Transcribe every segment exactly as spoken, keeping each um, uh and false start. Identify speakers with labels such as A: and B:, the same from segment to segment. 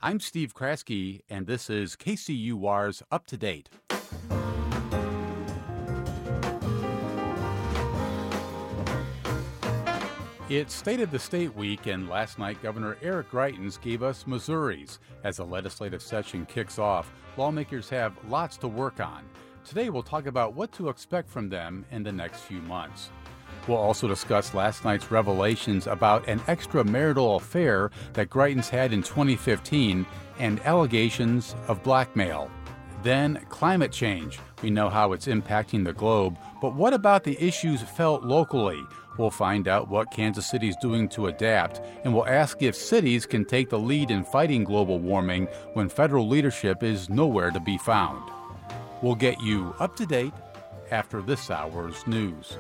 A: I'm Steve Kraske, and this is K C U R's Up to Date. It's State of the State week, and last night Governor Eric Greitens gave us Missouri's. As the legislative session kicks off, lawmakers have lots to work on. Today we'll talk about what to expect from them in the next few months. We'll also discuss last night's revelations about an extramarital affair that Greitens had in twenty fifteen and allegations of blackmail. Then climate change. We know how it's impacting the globe, but what about the issues felt locally? We'll find out what Kansas City is doing to adapt, and we'll ask if cities can take the lead in fighting global warming when federal leadership is nowhere to be found. We'll get you up to date after this hour's news.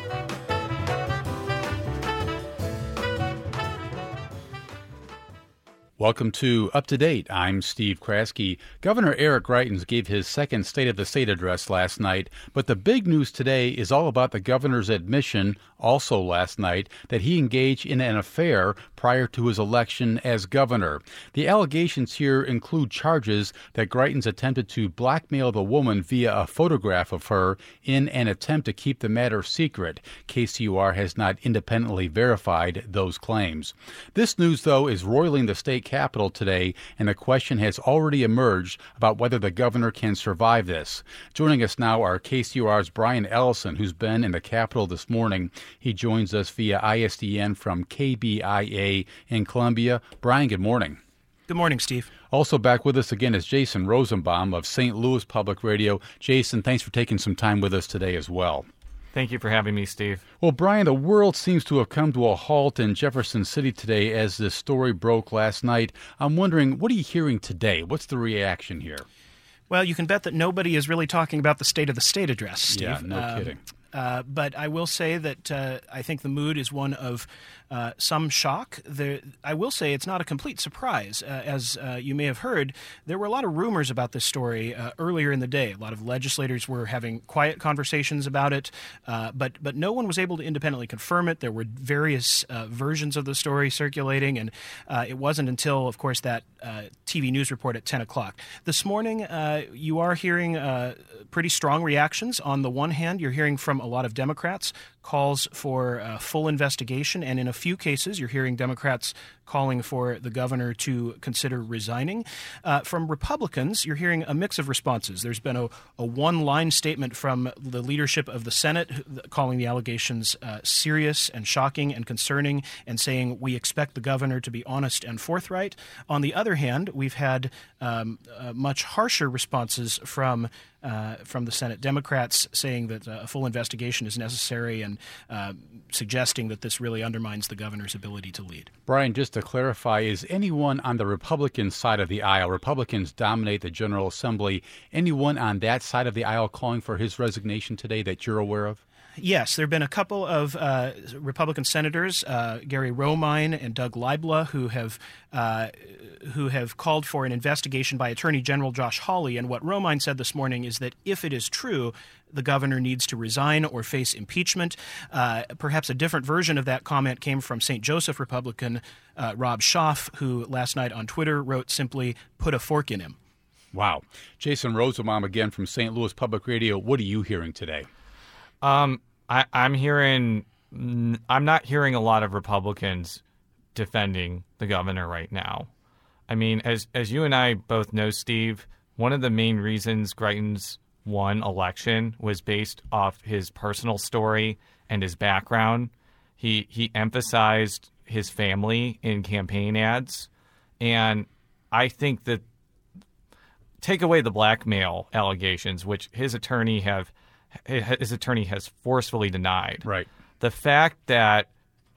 A: Welcome to Up to Date. I'm Steve Kraske. Governor Eric Greitens gave his second State of the State address last night, but the big news today is all about the governor's admission, also last night, that he engaged in an affair prior to his election as governor. The allegations here include charges that Greitens attempted to blackmail the woman via a photograph of her in an attempt to keep the matter secret. K C U R has not independently verified those claims. This news, though, is roiling the state Capitol today, and the question has already emerged about whether the governor can survive this. Joining us now are K C U R's Brian Ellison, who's been in the Capitol this morning. He joins us via I S D N from K B I A in Columbia. Brian, good morning.
B: Good morning, Steve.
A: Also back with us again is Jason Rosenbaum of Saint Louis Public Radio. Jason, thanks for taking some time with us today as well.
C: Thank you for having me, Steve.
A: Well, Brian, the world seems to have come to a halt in Jefferson City today as this story broke last night. I'm wondering, what are you hearing today? What's the reaction here?
B: Well, you can bet that nobody is really talking about the State of the State address, Steve.
A: Yeah, no um, kidding.
B: Uh, but I will say that uh, I think the mood is one of uh, some shock. There, I will say it's not a complete surprise. Uh, as uh, you may have heard, there were a lot of rumors about this story uh, earlier in the day. A lot of legislators were having quiet conversations about it, uh, but but no one was able to independently confirm it. There were various uh, versions of the story circulating, and uh, it wasn't until, of course, that uh, T V news report at ten o'clock. This morning, uh, you are hearing uh, pretty strong reactions. On the one hand, you're hearing from a lot of Democrats calls for a full investigation, and in a few cases, you're hearing Democrats calling for the governor to consider resigning. Uh, from Republicans, you're hearing a mix of responses. There's been a, a one-line statement from the leadership of the Senate calling the allegations uh, serious and shocking and concerning, and saying we expect the governor to be honest and forthright. On the other hand, we've had um, uh, much harsher responses from Uh, from the Senate Democrats, saying that uh, a full investigation is necessary and uh, suggesting that this really undermines the governor's ability to lead.
A: Brian, just to clarify, is anyone on the Republican side of the aisle, Republicans dominate the General Assembly, anyone on that side of the aisle calling for his resignation today that you're aware of?
B: Yes, there have been a couple of uh, Republican senators, uh, Gary Romine and Doug Leibla, who have uh, who have called for an investigation by Attorney General Josh Hawley. And what Romine said this morning is that if it is true, the governor needs to resign or face impeachment. Uh, perhaps a different version of that comment came from Saint Joseph Republican uh, Rob Schaaf, who last night on Twitter wrote simply, "Put a fork in him."
A: Wow. Jason Rosenbaum again from Saint Louis Public Radio. What are you hearing today?
C: Um, I, I'm hearing, I'm not hearing a lot of Republicans defending the governor right now. I mean, as as you and I both know, Steve, one of the main reasons Greitens won election was based off his personal story and his background. He he emphasized his family in campaign ads, and I think that take away the blackmail allegations, which his attorney have. his attorney has forcefully denied.
A: Right.
C: The fact that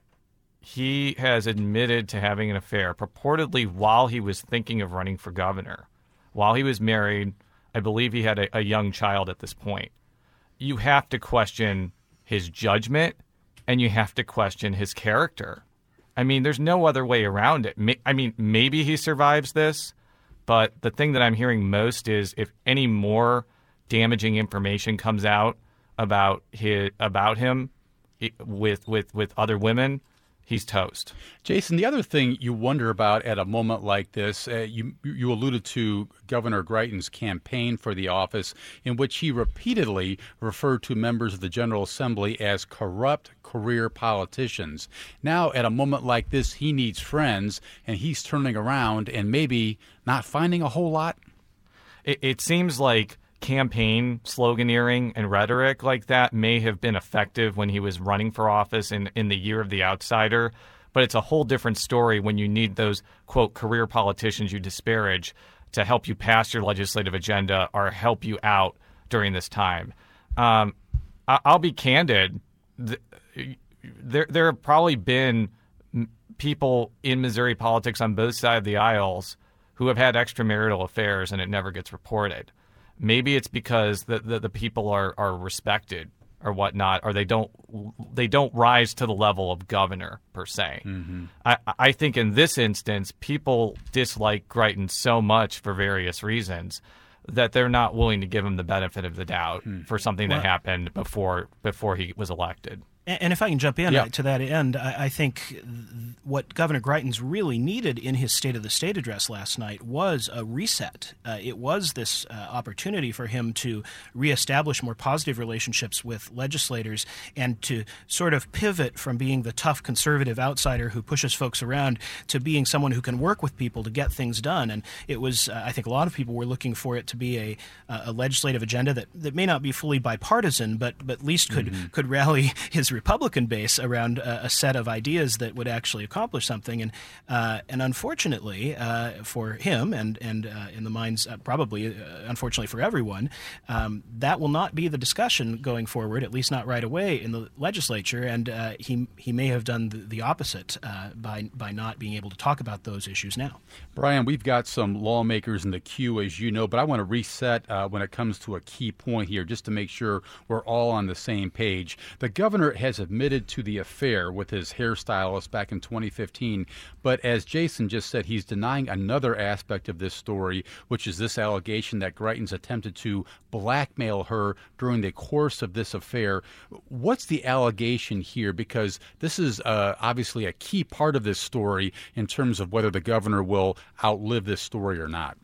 C: he has admitted to having an affair purportedly while he was thinking of running for governor, while he was married, I believe he had a, a young child at this point. You have to question his judgment, and you have to question his character. I mean, there's no other way around it. I mean, maybe he survives this, but the thing that I'm hearing most is if any more damaging information comes out about his about him with with with other women, he's toast.
A: Jason, the other thing you wonder about at a moment like this, uh, you you alluded to Governor Greitens' campaign for the office, in which he repeatedly referred to members of the General Assembly as corrupt career politicians. Now, at a moment like this, he needs friends, and he's turning around and maybe not finding a whole lot.
C: It, it seems like campaign sloganeering and rhetoric like that may have been effective when he was running for office in, in the year of the outsider, but it's a whole different story when you need those, quote, career politicians you disparage to help you pass your legislative agenda or help you out during this time. Um, I, I'll be candid. There, there have probably been people in Missouri politics on both sides of the aisles who have had extramarital affairs and it never gets reported. Maybe it's because the, the, the people are, are respected or whatnot, or they don't they don't rise to the level of governor per se. Mm-hmm. I, I think in this instance, people dislike Greitens so much for various reasons that they're not willing to give him the benefit of the doubt mm. for something well, that happened before before he was elected.
B: And if I can jump in
A: yeah.
B: to that end, I think what Governor Greitens really needed in his State of the State address last night was a reset. Uh, it was this uh, opportunity for him to reestablish more positive relationships with legislators and to sort of pivot from being the tough conservative outsider who pushes folks around to being someone who can work with people to get things done. And it was, uh, I think a lot of people were looking for it to be a, a legislative agenda that, that may not be fully bipartisan, but, but at least could, mm-hmm. could rally his Republican base around uh, a set of ideas that would actually accomplish something. And uh, and unfortunately uh, for him and and uh, in the minds uh, probably uh, unfortunately for everyone, um, that will not be the discussion going forward, at least not right away in the legislature. And uh, he he may have done the, the opposite uh, by by not being able to talk about those issues now.
A: Brian, we've got some lawmakers in the queue, as you know, but I want to reset uh, when it comes to a key point here, just to make sure we're all on the same page. The governor has admitted to the affair with his hairstylist back in twenty fifteen, but as Jason just said, he's denying another aspect of this story, which is this allegation that Greitens attempted to blackmail her during the course of this affair. What's the allegation here? Because this is uh, obviously a key part of this story in terms of whether the governor will outlive this story or not.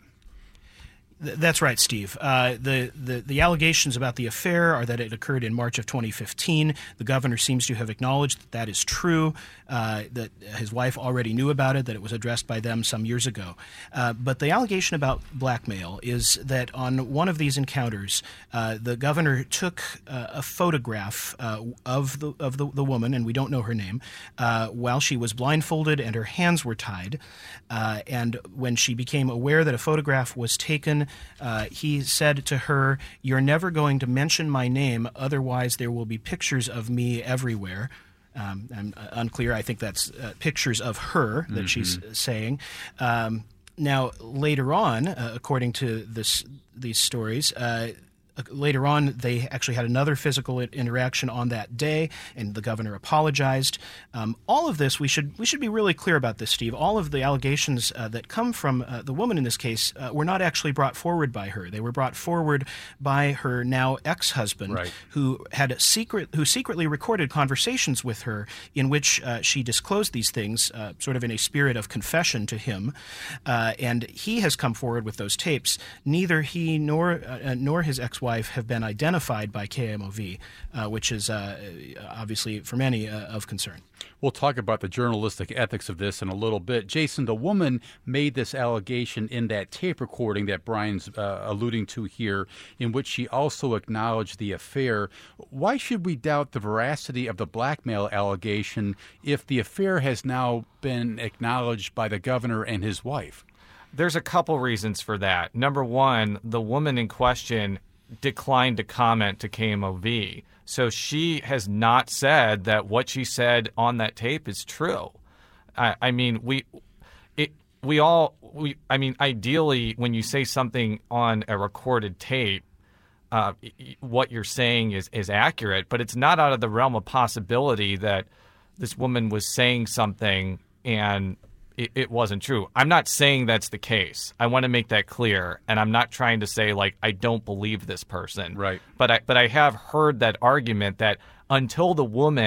B: That's right, Steve. Uh, the, the the allegations about the affair are that it occurred in March of twenty fifteen. The governor seems to have acknowledged that that is true, uh, that his wife already knew about it, that it was addressed by them some years ago. Uh, but the allegation about blackmail is that on one of these encounters, uh, the governor took uh, a photograph uh, of the of the, the woman, and we don't know her name, uh, while she was blindfolded and her hands were tied. Uh, and when she became aware that a photograph was taken, Uh, he said to her, "You're never going to mention my name, otherwise there will be pictures of me everywhere." Um, I'm uh, unclear. I think that's uh, pictures of her that mm-hmm. she's saying. Um, now, later on, uh, according to this these stories, uh, later on, they actually had another physical interaction on that day, and the governor apologized. Um, all of this, we should we should be really clear about this, Steve. All of the allegations uh, that come from uh, the woman in this case uh, were not actually brought forward by her. They were brought forward by her now ex-husband,
A: right.
B: who had secret who secretly recorded conversations with her in which uh, she disclosed these things, uh, sort of in a spirit of confession to him. Uh, and he has come forward with those tapes. Neither he nor uh, nor his ex wife have been identified by K M O V, uh, which is uh, obviously for many uh, of concern.
A: We'll talk about the journalistic ethics of this in a little bit. Jason, the woman made this allegation in that tape recording that Brian's uh, alluding to here, in which she also acknowledged the affair. Why should we doubt the veracity of the blackmail allegation if the affair has now been acknowledged by the governor and his wife?
C: There's a couple reasons for that. Number one, the woman in question declined to comment to K M O V. So she has not said that what she said on that tape is true. I, I mean, we it, we all, we. I mean, ideally, when you say something on a recorded tape, uh, what you're saying is, is accurate, but it's not out of the realm of possibility that this woman was saying something and It, it wasn't true. I'm not saying that's the case. I want to make that clear, and I'm not trying to say like I don't believe this person.
A: Right.
C: But I but I have heard that argument that until the woman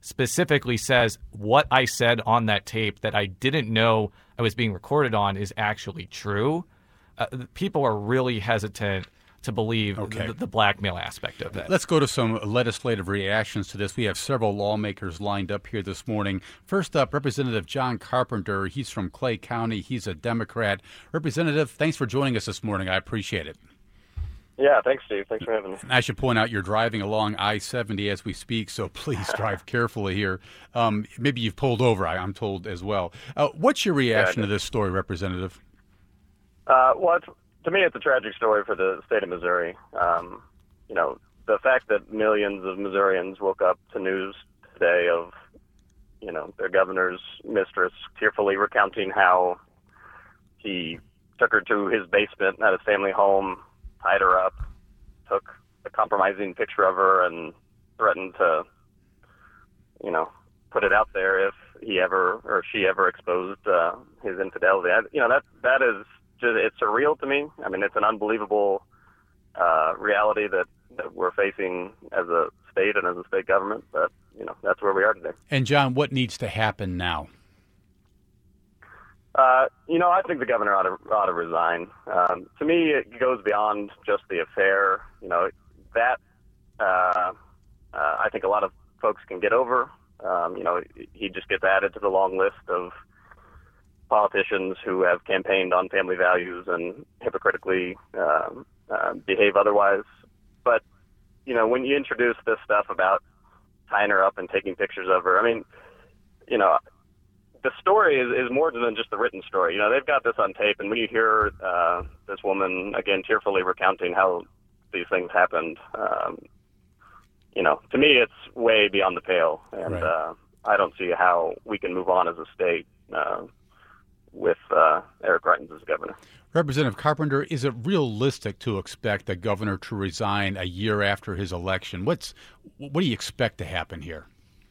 C: specifically says what I said on that tape that I didn't know I was being recorded on is actually true, uh, people are really hesitant to believe
A: okay.
C: the, the blackmail aspect of it.
A: Let's go to some legislative reactions to this. We have several lawmakers lined up here this morning. First up, Representative John Carpenter. He's from Clay County. He's a Democrat. Representative, thanks for joining us this morning. I appreciate it.
D: Yeah, thanks, Steve. Thanks for having me.
A: I should point out you're driving along I seventy as we speak, so please drive carefully here. Um, maybe you've pulled over, I, I'm told, as well. Uh, what's your reaction
D: yeah,
A: to this story, Representative?
D: Uh, well, it's, to me, it's a tragic story for the state of Missouri. Um, you know, the fact that millions of Missourians woke up to news today of, you know, their governor's mistress tearfully recounting how he took her to his basement at his family home, tied her up, took a compromising picture of her, and threatened to, you know, put it out there if he ever or she ever exposed uh, his infidelity. I, you know, that that is just, it's surreal to me. I mean, it's an unbelievable uh, reality that, that we're facing as a state and as a state government. But, you know, that's where we are today.
A: And, John, what needs to happen now?
D: Uh, you know, I think the governor ought to, ought to resign. Um, to me, it goes beyond just the affair. You know, that uh, uh, I think a lot of folks can get over. Um, you know, he just gets added to the long list of politicians who have campaigned on family values and hypocritically um, uh, behave otherwise. But, you know, when you introduce this stuff about tying her up and taking pictures of her, I mean, you know, the story is, is more than just the written story. You know, they've got this on tape, and when you hear uh, this woman, again, tearfully recounting how these things happened, um, you know, to me it's way beyond the pale. And
A: right.
D: uh, I don't see how we can move on as a state uh, with uh, Eric Greitens as governor.
A: Representative Carpenter, is it realistic to expect the governor to resign a year after his election? What's What do you expect to happen here?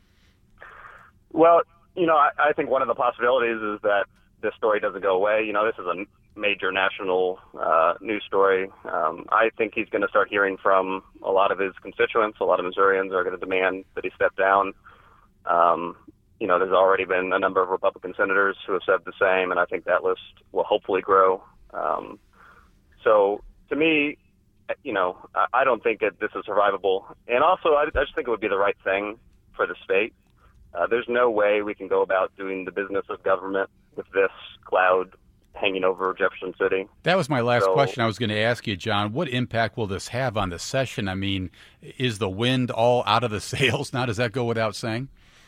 D: Well, you know, I, I think one of the possibilities is that this story doesn't go away. You know, this is a major national uh, news story. Um, I think he's going to start hearing from a lot of his constituents. A lot of Missourians are going to demand that he step down. Um, you know, there's already been a number of Republican senators who have said the same, and I think that list will hopefully grow. Um, so, to me, you know, I, I don't think that this is survivable. And also, I, I just think it would be the right thing for the state. Uh, there's no way we can go about doing the business of government with this cloud hanging over Jefferson City.
A: That was my last
D: so,
A: question I was going to ask you, John. What impact will this have on the session? I mean, is the wind all out of the sails now? Does that go without saying?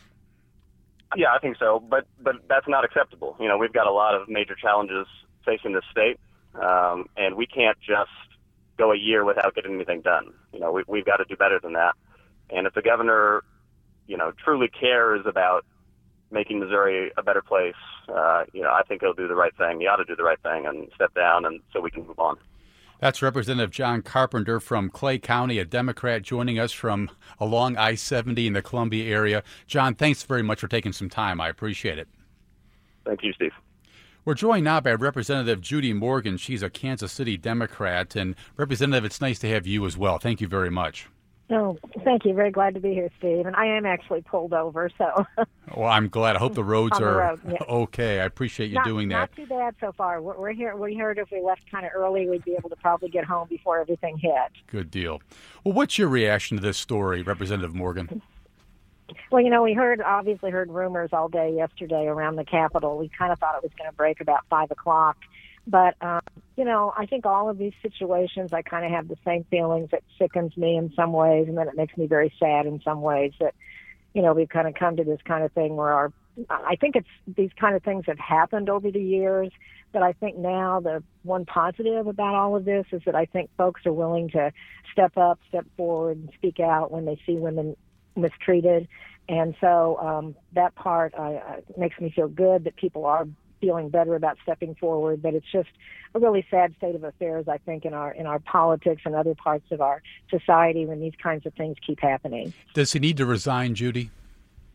D: Yeah, I think so. But but that's not acceptable. You know, we've got a lot of major challenges facing the state, um, and we can't just go a year without getting anything done. You know, we, we've got to do better than that. And if the governor, you know, truly cares about making Missouri a better place, uh, you know, I think he'll do the right thing. He ought to do the right thing and step down, and so we can move on.
A: That's Representative John Carpenter from Clay County, a Democrat, joining us from along I seventy in the Columbia area. John, thanks very much for taking some time. I appreciate it.
D: Thank you, Steve.
A: We're joined now by Representative Judy Morgan. She's a Kansas City Democrat. And, Representative, it's nice to have you as well. Thank you very much.
E: Oh, thank you. Very glad to be here, Steve. And I am actually pulled over, so.
A: Well, I'm glad. I hope the roads
E: the
A: are
E: road, yeah.
A: okay. I appreciate you
E: not,
A: doing that.
E: Not too bad so far. We're, we're here. We heard if we left kind of early, we'd be able to probably get home before everything hit.
A: Good deal. Well, what's your reaction to this story, Representative Morgan?
E: Well, you know, we heard, obviously heard rumors all day yesterday around the Capitol. We kind of thought it was going to break about five o'clock. But, um, you know, I think all of these situations, I kind of have the same feelings. It sickens me in some ways, and then it makes me very sad in some ways that, you know, we've kind of come to this kind of thing where our, I think it's, these kind of things have happened over the years, but I think now the one positive about all of this is that I think folks are willing to step up, step forward, and speak out when they see women mistreated. And so um, that part uh, makes me feel good that people are feeling better about stepping forward, but it's just a really sad state of affairs, I think, in our in our politics and other parts of our society when these kinds of things keep happening.
A: Does he need to resign, Judy?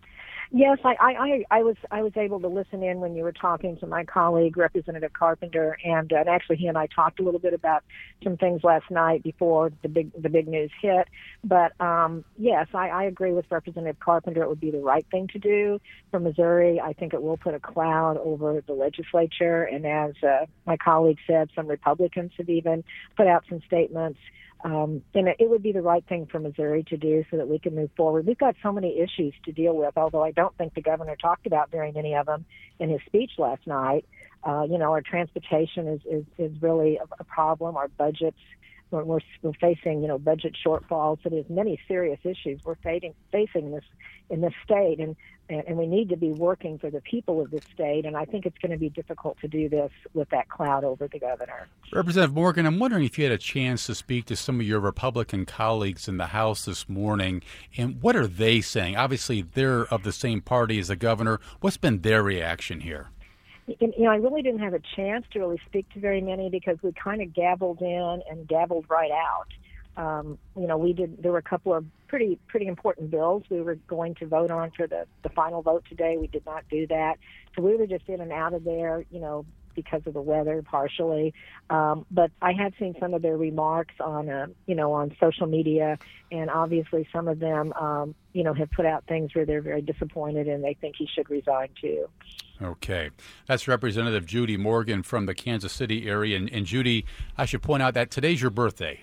E: Yes, I, I, I, I was I was able to listen in when you were talking to my colleague, Representative Carpenter, and, uh, and actually he and I talked a little bit about some things last night before the big the big news hit. But um, yes, I, I agree with Representative Carpenter. It would be the right thing to do for Missouri. I think it will put a cloud over the legislature, and as uh, my colleague said, some Republicans have even put out some statements. Um, and it would be the right thing for Missouri to do so that we can move forward. We've got so many issues to deal with, although I don't think the governor talked about very many of them in his speech last night. Uh, you know, our transportation is, is, is really a, a problem. Our budgets, we're, we're, we're facing, you know, budget shortfalls. So there's many serious issues we're facing, facing in this in this state, and, and, and we need to be working for the people of this state, and I think it's going to be difficult to do this with that cloud over the governor.
A: Representative Morgan, I'm wondering if you had a chance to speak to some of your Republican colleagues in the House this morning, and what are they saying? Obviously, they're of the same party as the governor. What's been their reaction here?
E: You know, I really didn't have a chance to really speak to very many because we kind of gabbled in and gabbled right out. Um, you know, we did. There were a couple of pretty pretty important bills we were going to vote on for the, the final vote today. We did not do that, so we were just in and out of there. You know, because of the weather, partially. Um, but I have seen some of their remarks on, uh, you know, on social media, and obviously some of them, um, you know, have put out things where they're very disappointed and they think he should resign too.
A: Okay. That's Representative Judy Morgan from the Kansas City area. And, and Judy, I should point out that today's your birthday.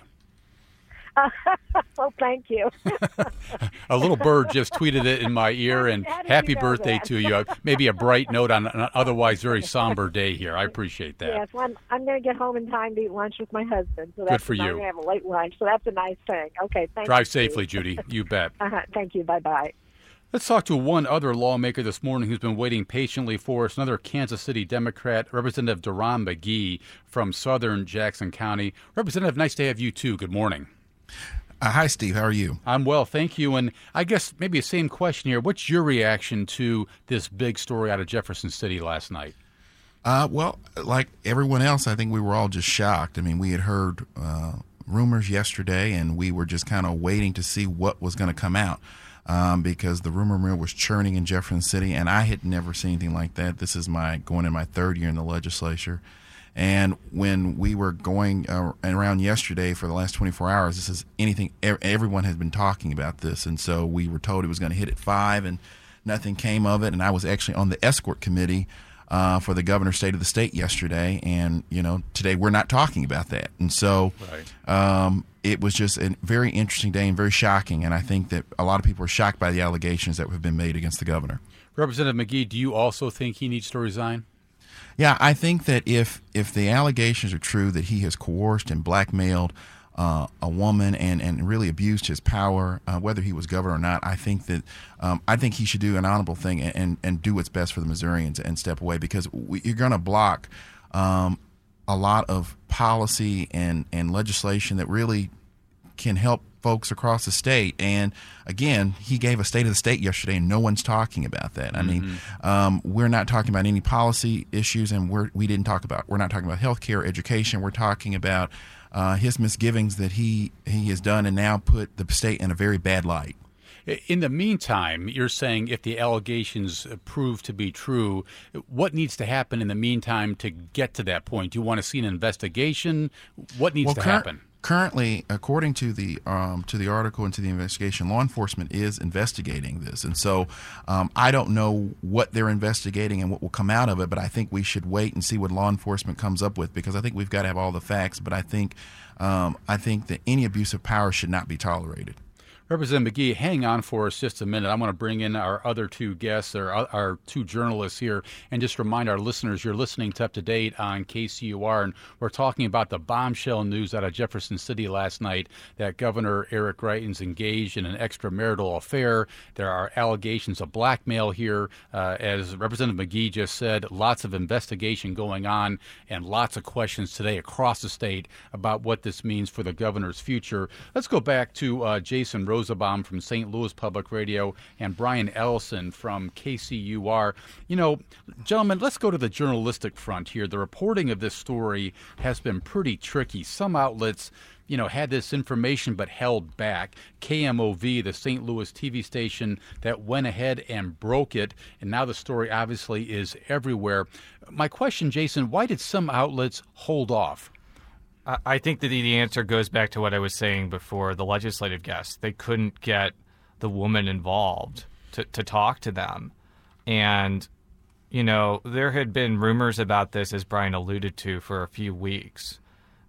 E: Well, thank you.
A: A little bird just tweeted it in my ear, and happy
E: you know
A: birthday
E: that?
A: to you. Maybe a bright note on an otherwise very somber day here. I appreciate that.
E: Yes, well, I'm, I'm going to get home in time to eat lunch with my husband. So that's
A: Good for
E: I'm
A: you.
E: going to have a late lunch, so that's a nice thing. Okay, thank
A: Drive
E: you.
A: safely, Judy. You bet.
E: Uh-huh. Thank you. Bye-bye.
A: Let's talk to one other lawmaker this morning who's been waiting patiently for us, another Kansas City Democrat, Representative Deron McGee from southern Jackson County. Representative, nice to have you, too. Good morning.
F: Uh, hi, Steve. How are you?
A: I'm well, thank you. And I guess maybe the same question here. What's your reaction to this big story out of Jefferson City last night?
F: Uh, well, like everyone else, I think we were all just shocked. I mean, we had heard uh, rumors yesterday, and we were just kind of waiting to see what was going to come out um, because the rumor mill was churning in Jefferson City, and I had never seen anything like that. This is my going in my third year in the legislature. And when we were going uh, around yesterday for the last twenty-four hours, this is anything, everyone has been talking about this. And so we were told it was going to hit at five, and nothing came of it. And I was actually on the escort committee uh, for the governor's state of the state yesterday. And, you know, today we're not talking about that. And so right. um, it was just a very interesting day and very shocking. And I think that a lot of people are shocked by the allegations that have been made against the governor.
A: Representative McGee, do you also think he needs to resign?
F: Yeah, I think that if if the allegations are true that he has coerced and blackmailed uh, a woman and, and really abused his power, uh, whether he was governor or not, I think that um, I think he should do an honorable thing and, and, and do what's best for the Missourians and step away, because we, you're going to block um, a lot of policy and, and legislation that really can help folks across the state. And again, he gave a state of the state yesterday, and no one's talking about that. I mm-hmm. mean, um, we're not talking about any policy issues, and we're, we didn't talk about, we're not talking about health care, education. We're talking about uh, his misgivings that he, he has done and now put the state in a very bad light.
A: In the meantime, you're saying if the allegations prove to be true, what needs to happen in the meantime to get to that point? Do you want to see an investigation? What needs
F: well,
A: to
F: cur-
A: happen?
F: Currently, according to the um, to the article and to the investigation, law enforcement is investigating this, and so um, I don't know what they're investigating and what will come out of it. But I think we should wait and see what law enforcement comes up with, because I think we've got to have all the facts. But I think um, I think that any abuse of power should not be tolerated.
A: Representative McGee, hang on for us just a minute. I want to bring in our other two guests, or our two journalists here, and just remind our listeners you're listening to Up to Date on K C U R, and we're talking about the bombshell news out of Jefferson City last night that Governor Eric Greitens engaged in an extramarital affair. There are allegations of blackmail here. Uh, as Representative McGee just said, lots of investigation going on and lots of questions today across the state about what this means for the governor's future. Let's go back to uh, Jason Rose Rosenbaum from Saint Louis Public Radio and Brian Ellison from K C U R. You know, gentlemen, let's go to the journalistic front here. The reporting of this story has been pretty tricky. Some outlets, you know, had this information but held back. K M O V, the Saint Louis T V station that went ahead and broke it, and now the story obviously is everywhere. My question, Jason, why did some outlets hold off?
C: I think that the answer goes back to what I was saying before, the legislative guests. They couldn't get the woman involved to, to talk to them. And, you know, there had been rumors about this, as Brian alluded to, for a few weeks.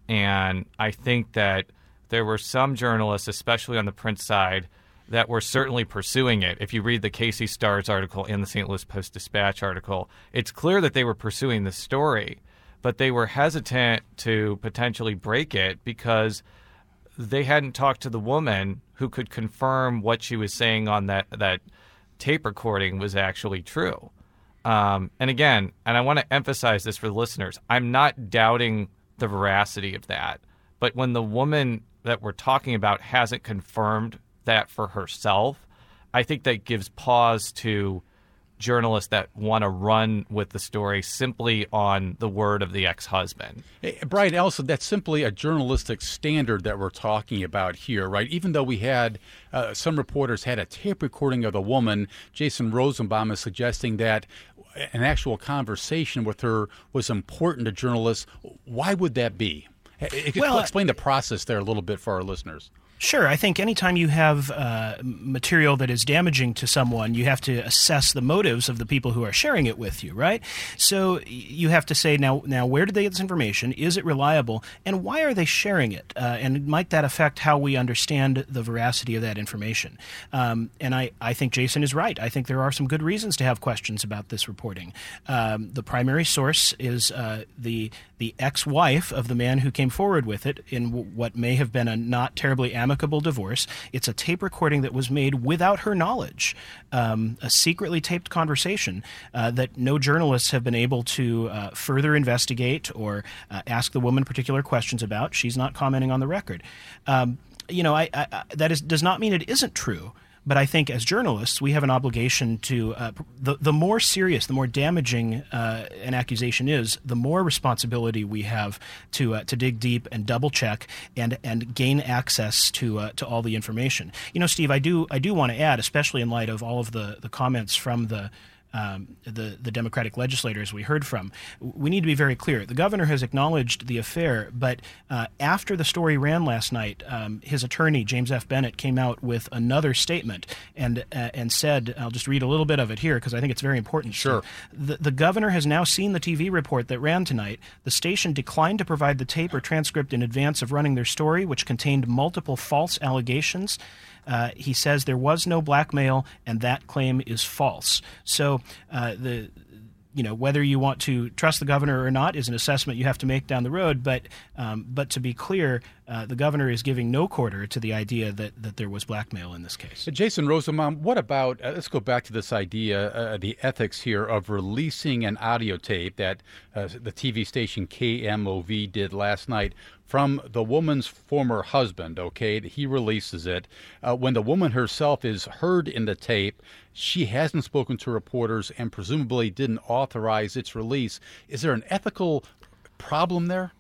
C: And I think that there were some journalists, especially on the print side, that were certainly pursuing it. If you read the K C Stars article and the Saint Louis Post-Dispatch article, it's clear that they were pursuing the story, but they were hesitant to potentially break it because they hadn't talked to the woman who could confirm what she was saying on that, that tape recording was actually true. Um, and again, and I want to emphasize this for the listeners, I'm not doubting the veracity of that. But when the woman that we're talking about hasn't confirmed that for herself, I think that gives pause to journalists that want to run with the story simply on the word of the ex-husband.
A: Hey, Brian Ellison, that's simply a journalistic standard that we're talking about here, right? Even though we had uh, some reporters had a tape recording of the woman, Jason Rosenbaum is suggesting that an actual conversation with her was important to journalists. Why would that be? Well, explain the process there a little bit for our listeners.
B: Sure. I think anytime you have uh, material that is damaging to someone, you have to assess the motives of the people who are sharing it with you, right? So you have to say, now, now where did they get this information? Is it reliable? And why are they sharing it? Uh, and might that affect how we understand the veracity of that information? Um, and I, I think Jason is right. I think there are some good reasons to have questions about this reporting. Um, the primary source is uh, the the ex-wife of the man who came forward with it in w- what may have been a not terribly amicable divorce. It's a tape recording that was made without her knowledge, um, a secretly taped conversation uh, that no journalists have been able to uh, further investigate or uh, ask the woman particular questions about. She's not commenting on the record. Um, you know, I, I, that is, does not mean it isn't true. But I think as journalists, we have an obligation to uh, the the more serious, the more damaging uh, an accusation is, the more responsibility we have to uh, to dig deep and double check and and gain access to uh, to all the information. You know, Steve, I do I do want to add, especially in light of all of the, the comments from the. Um, the, the Democratic legislators we heard from, we need to be very clear. The governor has acknowledged the affair, but uh, after the story ran last night, um, his attorney, James F. Bennett, came out with another statement and uh, and said, I'll just read a little bit of it here because I think it's very important.
A: Sure.
B: The, the governor has now seen the T V report that ran tonight. The station declined to provide the tape or transcript in advance of running their story, which contained multiple false allegations. Uh, he says there was no blackmail, and that claim is false. So uh, the you know, whether you want to trust the governor or not is an assessment you have to make down the road. But um, but to be clear, uh, the governor is giving no quarter to the idea that, that there was blackmail in this case.
A: Jason Rosenbaum, what about, uh, let's go back to this idea, uh, the ethics here of releasing an audio tape that uh, the T V station K M O V did last night from the woman's former husband, okay? He releases it. Uh, when the woman herself is heard in the tape, she hasn't spoken to reporters and presumably didn't authorize its release. Is there an ethical problem there?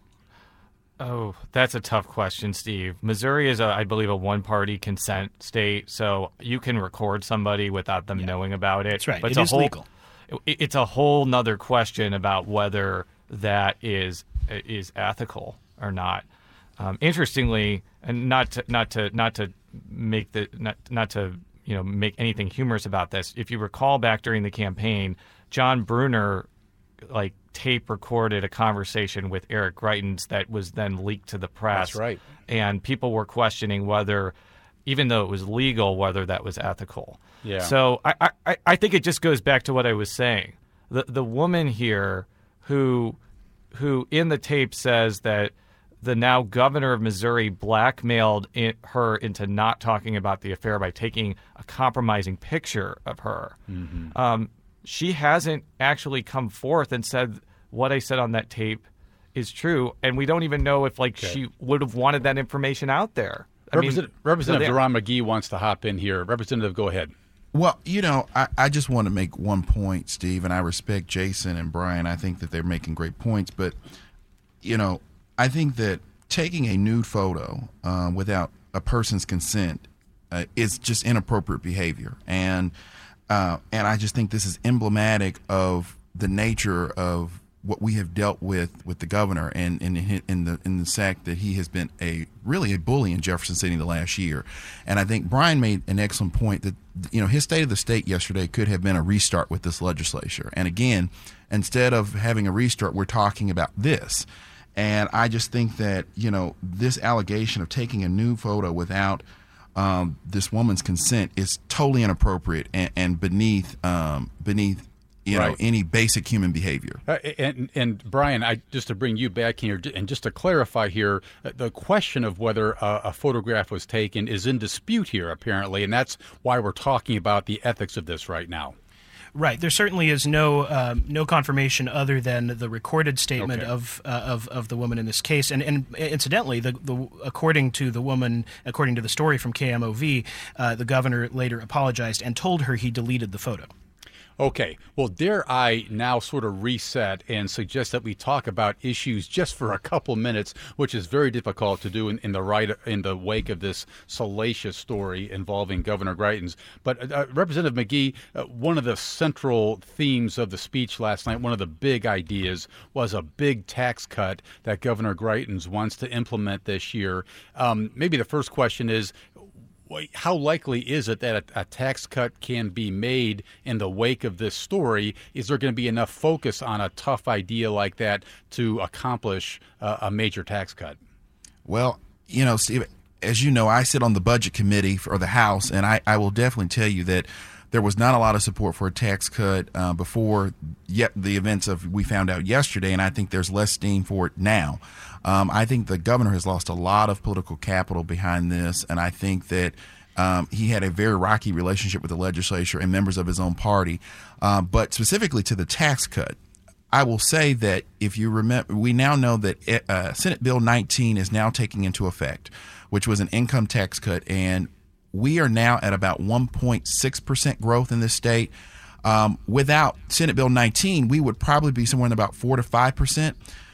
C: Oh, that's a tough question, Steve. Missouri is, a, I believe, a one-party consent state, so you can record somebody without them yeah. knowing about it.
B: That's right.
C: But
B: it
C: it's
B: is
C: a whole,
B: legal.
C: It, it's a whole nother question about whether that is is ethical or not. Um, interestingly, and not to, not to not to make the not not to you know make anything humorous about this. If you recall back during the campaign, John Brunner like tape recorded a conversation with Eric Greitens that was then leaked to the press.
A: That's right.
C: And people were questioning whether, even though it was legal, whether that was ethical.
A: Yeah.
C: So I, I, I think it just goes back to what I was saying. The the woman here who who in the tape says that the now governor of Missouri blackmailed in, her into not talking about the affair by taking a compromising picture of her. Mm-hmm. Um, she hasn't actually come forth and said what I said on that tape is true, and we don't even know if like
A: okay.
C: she would have wanted that information out there. I
A: Representative,
C: mean,
A: Representative
C: so
A: Deron McGee wants to hop in here. Representative, go ahead.
F: Well, you know, I, I just want to make one point, Steve, and I respect Jason and Brian. I think that they're making great points, but, you know, I think that taking a nude photo uh, without a person's consent uh, is just inappropriate behavior. And uh, and I just think this is emblematic of the nature of what we have dealt with with the governor and in, in, in the in the fact that he has been a really a bully in Jefferson City the last year. And I think Brian made an excellent point that, you know, his State of the State yesterday could have been a restart with this legislature. And again, instead of having a restart, we're talking about this. And I just think that, you know, this allegation of taking a new photo without um, this woman's consent is totally inappropriate and, and beneath um, beneath you know,
A: right.
F: any basic human behavior.
A: Uh, and, and Brian, I just to bring you back here and just to clarify here, uh, the question of whether a, a photograph was taken is in dispute here, apparently, and that's why we're talking about the ethics of this right now.
B: Right. There certainly is no um, no confirmation other than the recorded statement
A: Okay.
B: of, uh, of of the woman in this case. And, and incidentally, the, the according to the woman, according to the story from K M O V, uh, the governor later apologized and told her he deleted the photo.
A: Okay, well, dare I now sort of reset and suggest that we talk about issues just for a couple minutes, which is very difficult to do in, in the right in the wake of this salacious story involving Governor Greitens. But uh, Representative McGee, uh, one of the central themes of the speech last night, one of the big ideas, was a big tax cut that Governor Greitens wants to implement this year. Um, maybe the first question is, how likely is it that a, a tax cut can be made in the wake of this story? Is there going to be enough focus on a tough idea like that to accomplish uh, a major tax cut?
F: Well, you know, Steve, as you know, I sit on the budget committee for the House, and I, I will definitely tell you that there was not a lot of support for a tax cut uh, before yet the events of we found out yesterday, and I think there's less steam for it now. Um, I think the governor has lost a lot of political capital behind this, and I think that um, he had a very rocky relationship with the legislature and members of his own party. Uh, but specifically to the tax cut, I will say that if you remember, we now know that uh, Senate Bill nineteen is now taking into effect, which was an income tax cut, and we are now at about one point six percent growth in this state. Um, without Senate Bill nineteen, we would probably be somewhere in about four to five percent.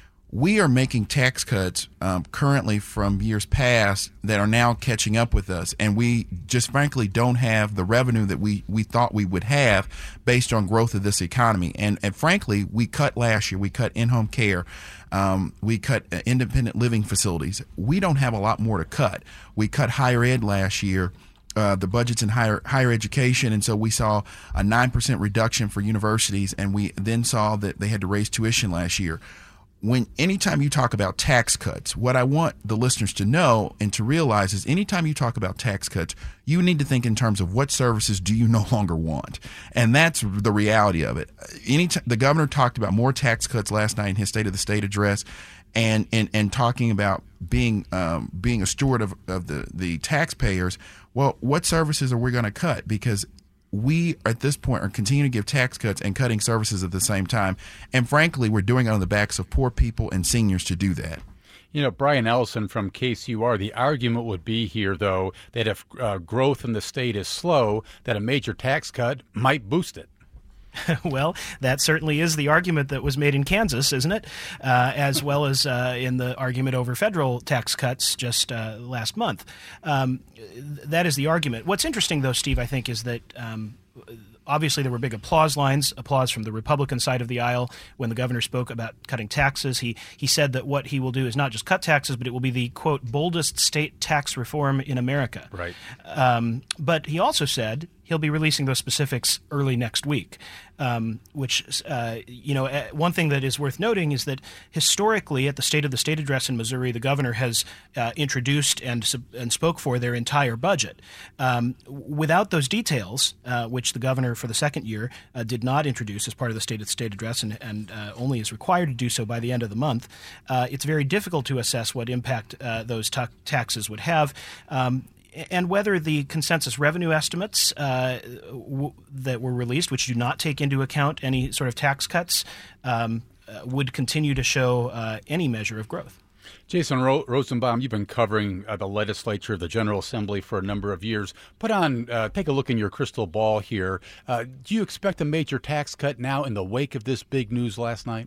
F: We are making tax cuts um, currently from years past that are now catching up with us, and we just frankly don't have the revenue that we, we thought we would have based on growth of this economy. And, and frankly, we cut last year. We cut in-home care. Um, we cut uh, independent living facilities. We don't have a lot more to cut. We cut higher ed last year. Uh, the budgets in higher higher education, and so we saw a nine percent reduction for universities, and we then saw that they had to raise tuition last year. When anytime you talk about tax cuts, what I want the listeners to know and to realize is anytime you talk about tax cuts, you need to think in terms of what services do you no longer want. And that's the reality of it. Any t- the governor talked about more tax cuts last night in his State of the State address, and and, and talking about being um, being a steward of, of the, the taxpayers. Well, what services are we going to cut? Because we, at this point, are continuing to give tax cuts and cutting services at the same time. And frankly, we're doing it on the backs of poor people and seniors to do that.
A: You know, Brian Ellison from K C U R, the argument would be here, though, that if uh, growth in the state is slow, that a major tax cut might boost it.
B: Well, that certainly is the argument that was made in Kansas, isn't it? Uh, as well as uh, in the argument over federal tax cuts just uh, last month. Um, that is the argument. What's interesting, though, Steve, I think, is that um, obviously there were big applause lines, applause from the Republican side of the aisle when the governor spoke about cutting taxes. He he said that what he will do is not just cut taxes, but it will be the, quote, boldest state tax reform in America.
A: Right.
B: Um, but he also said he'll be releasing those specifics early next week, um, which, uh, you know, uh, one thing that is worth noting is that historically at the State of the State address in Missouri, the governor has uh, introduced and and spoke for their entire budget. Um, without those details, uh, which the governor for the second year uh, did not introduce as part of the State of the State address and, and uh, only is required to do so by the end of the month, uh, it's very difficult to assess what impact uh, those ta- taxes would have. Um, And whether the consensus revenue estimates uh, w- that were released, which do not take into account any sort of tax cuts, um, uh, would continue to show uh, any measure of growth.
A: Jason Ro- Rosenbaum, you've been covering uh, the legislature, the General Assembly for a number of years. Put on, uh, take a look in your crystal ball here. Uh, do you expect a major tax cut now in the wake of this big news last night?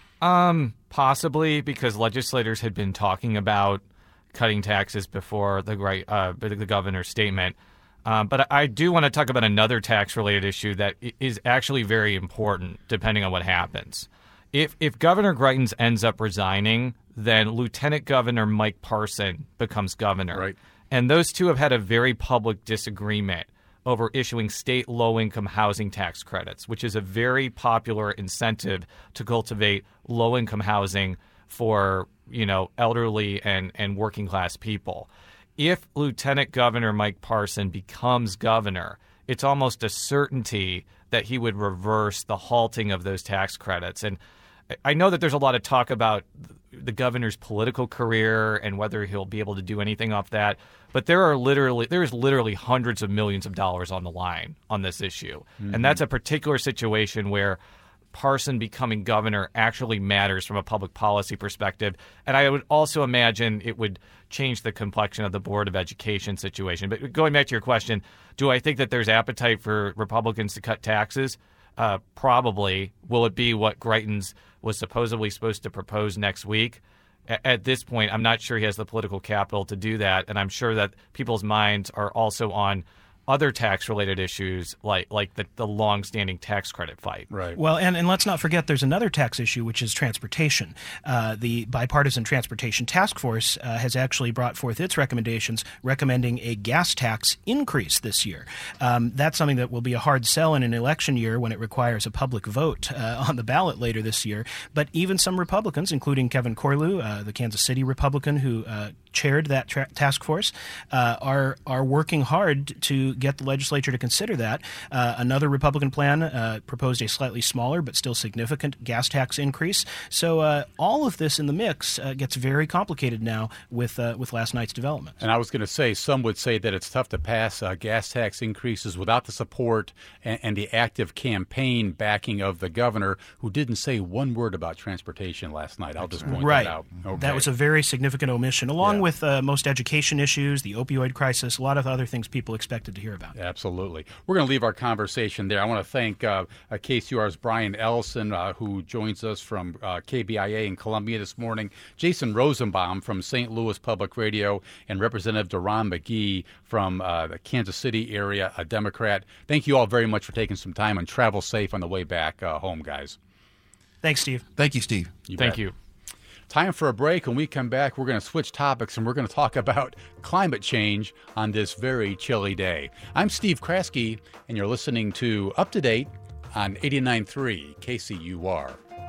C: Um, possibly, because legislators had been talking about cutting taxes before the right uh, the governor's statement. Um, but I do want to talk about another tax-related issue that is actually very important, depending on what happens. If if Governor Greitens ends up resigning, then Lieutenant Governor Mike Parson becomes governor.
A: Right.
C: And those two have had a very public disagreement over issuing state low-income housing tax credits, which is a very popular incentive to cultivate low-income housing for, you know, elderly and, and working-class people. If Lieutenant Governor Mike Parson becomes governor, it's almost a certainty that he would reverse the halting of those tax credits. And I know that there's a lot of talk about the governor's political career and whether he'll be able to do anything off that. But there are literally there's literally hundreds of millions of dollars on the line on this issue. Mm-hmm. And that's a particular situation where Parson becoming governor actually matters from a public policy perspective. And I would also imagine it would change the complexion of the Board of Education situation. But going back to your question, do I think that there's appetite for Republicans to cut taxes? Uh, probably. Will it be what Greitens was supposedly supposed to propose next week? A- at this point, I'm not sure he has the political capital to do that, and I'm sure that people's minds are also on other tax-related issues like like the, the long-standing tax credit fight.
A: Right.
B: Well, and, and let's not forget there's another tax issue, which is transportation. Uh, the Bipartisan Transportation Task Force uh, has actually brought forth its recommendations recommending a gas tax increase this year. Um, that's something that will be a hard sell in an election year when it requires a public vote uh, on the ballot later this year. But even some Republicans, including Kevin Corlew, uh, the Kansas City Republican who uh, chaired that tra- task force, uh, are are working hard to get the legislature to consider that. Uh, another Republican plan uh, proposed a slightly smaller but still significant gas tax increase. So uh, all of this in the mix uh, gets very complicated now with uh, with last night's developments.
A: And I was going to say, some would say that it's tough to pass uh, gas tax increases without the support and, and the active campaign backing of the governor, who didn't say one word about transportation last night. I'll just point
B: right.
A: that out. Okay.
B: That was a very significant omission, along
A: Yeah.
B: with uh, most education issues, the opioid crisis, a lot of other things people expected to hear about.
A: Absolutely. We're going to leave our conversation there. I want to thank uh, uh, K C U R's Brian Ellison, uh, who joins us from uh, K B I A in Columbia this morning, Jason Rosenbaum from Saint Louis Public Radio, and Representative Deron McGee from uh, the Kansas City area, a Democrat. Thank you all very much for taking some time, and travel safe on the way back uh, home, guys.
B: Thanks, Steve.
F: Thank you, Steve.
A: You
C: Thank
A: bet.
C: you.
A: Time for a break. When we come back, we're going to switch topics and we're going to talk about climate change on this very chilly day. I'm Steve Kraske, and you're listening to Up to Date on eighty-nine point three K C U R.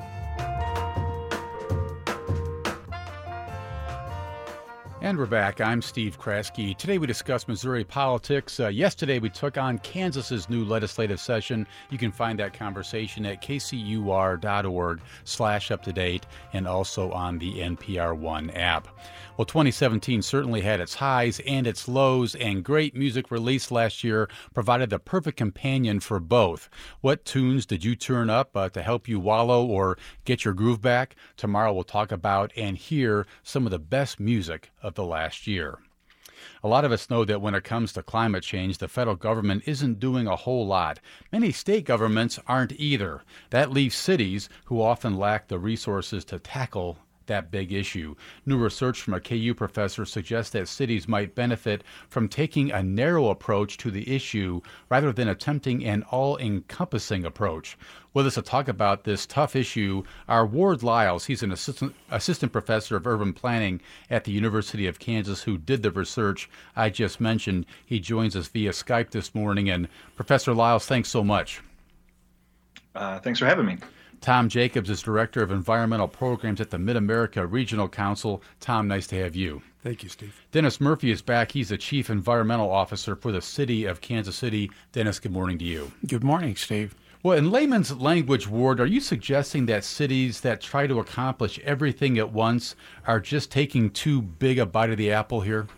A: And we're back. I'm Steve Kraske. Today we discuss Missouri politics. Uh, yesterday we took on Kansas's new legislative session. You can find that conversation at kcur.org slash up to date and also on the N P R One app. Well, twenty seventeen certainly had its highs and its lows, and great music released last year provided the perfect companion for both. What tunes did you turn up uh, to help you wallow or get your groove back? Tomorrow we'll talk about and hear some of the best music of the last year. A lot of us know that when it comes to climate change, the federal government isn't doing a whole lot. Many state governments aren't either. That leaves cities who often lack the resources to tackle that big issue. New research from a K U professor suggests that cities might benefit from taking a narrow approach to the issue rather than attempting an all-encompassing approach. With us to talk about this tough issue are Ward Lyles. He's an assistant, assistant professor of urban planning at the University of Kansas who did the research I just mentioned. He joins us via Skype this morning. And Professor Lyles, thanks so much.
G: Uh, thanks for having me.
A: Tom Jacobs is Director of Environmental Programs at the Mid-America Regional Council. Tom, nice to have you.
H: Thank you, Steve.
A: Dennis Murphy is back. He's the Chief Environmental Officer for the City of Kansas City. Dennis, good morning to you.
H: Good morning, Steve.
A: Well, in layman's language, Ward, are you suggesting that cities that try to accomplish everything at once are just taking too big a bite of the apple here?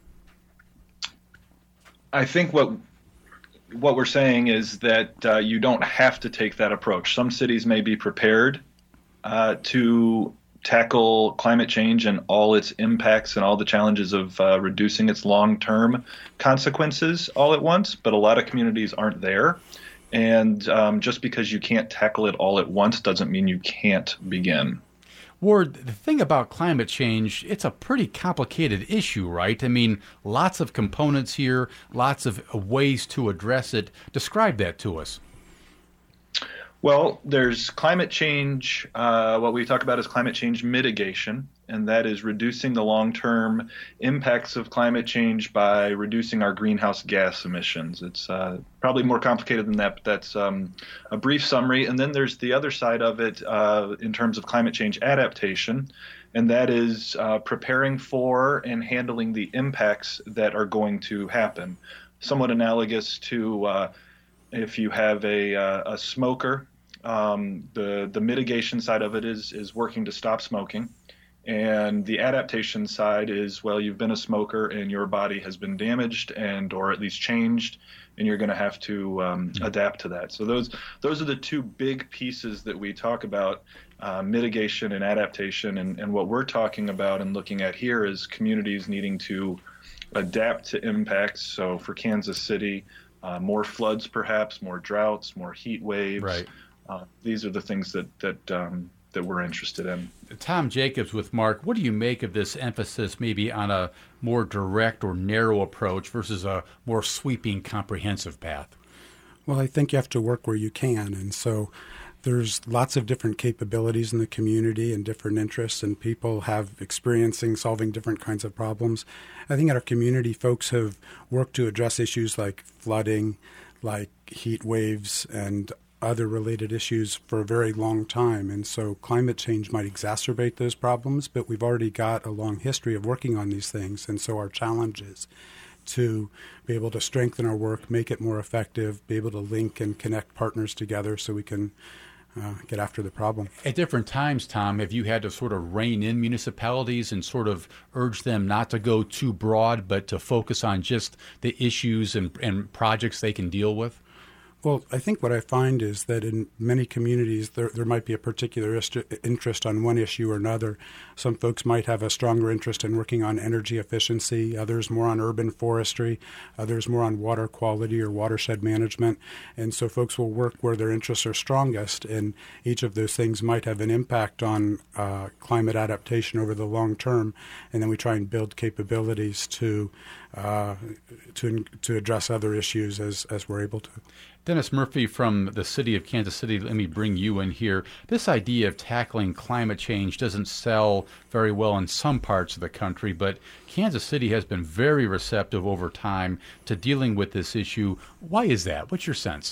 G: I think what what we're saying is that uh, you don't have to take that approach. Some cities may be prepared uh, to tackle climate change and all its impacts and all the challenges of uh, reducing its long-term consequences all at once, but a lot of communities aren't there. And um, just because you can't tackle it all at once doesn't mean you can't begin.
A: Ward, the thing about climate change, it's a pretty complicated issue, right? I mean, lots of components here, lots of ways to address it. Describe that to us.
G: Well, there's climate change. Uh, what we talk about is climate change mitigation, and that is reducing the long-term impacts of climate change by reducing our greenhouse gas emissions. It's uh, probably more complicated than that, but that's um, a brief summary. And then there's the other side of it uh, in terms of climate change adaptation, and that is uh, preparing for and handling the impacts that are going to happen. Somewhat analogous to uh, if you have a, uh, a smoker, um, the the mitigation side of it is is working to stop smoking, and the adaptation side is, well, you've been a smoker and your body has been damaged and or at least changed, and you're going to have to um, mm-hmm. adapt to that. So those those are the two big pieces that we talk about, uh, mitigation and adaptation, and, and what we're talking about and looking at here is communities needing to adapt to impacts. So for Kansas City, Uh, more floods, perhaps, more droughts, more heat waves.
A: Right.
G: Uh, these are the things that that um, that we're interested in.
A: Tom Jacobs with Mark, what do you make of this emphasis maybe on a more direct or narrow approach versus a more sweeping, comprehensive path?
H: Well, I think you have to work where you can, and so there's lots of different capabilities in the community and different interests, and people have experiencing solving different kinds of problems. I think in our community, folks have worked to address issues like flooding, like heat waves, and other related issues for a very long time. And so climate change might exacerbate those problems, but we've already got a long history of working on these things. And so our challenge is to be able to strengthen our work, make it more effective, be able to link and connect partners together so we can uh, get after the problem.
A: At different times, Tom, have you had to sort of rein in municipalities and sort of urge them not to go too broad, but to focus on just the issues and, and projects they can deal with?
H: Well, I think what I find is that in many communities, there there might be a particular interest on one issue or another. Some folks might have a stronger interest in working on energy efficiency, others more on urban forestry, others more on water quality or watershed management. And so folks will work where their interests are strongest, and each of those things might have an impact on uh, climate adaptation over the long term. And then we try and build capabilities to uh, to to address other issues as, as we're able to.
A: Dennis Murphy from the city of Kansas City, let me bring you in here. This idea of tackling climate change doesn't sell very well in some parts of the country, but Kansas City has been very receptive over time to dealing with this issue. Why is that? What's your sense?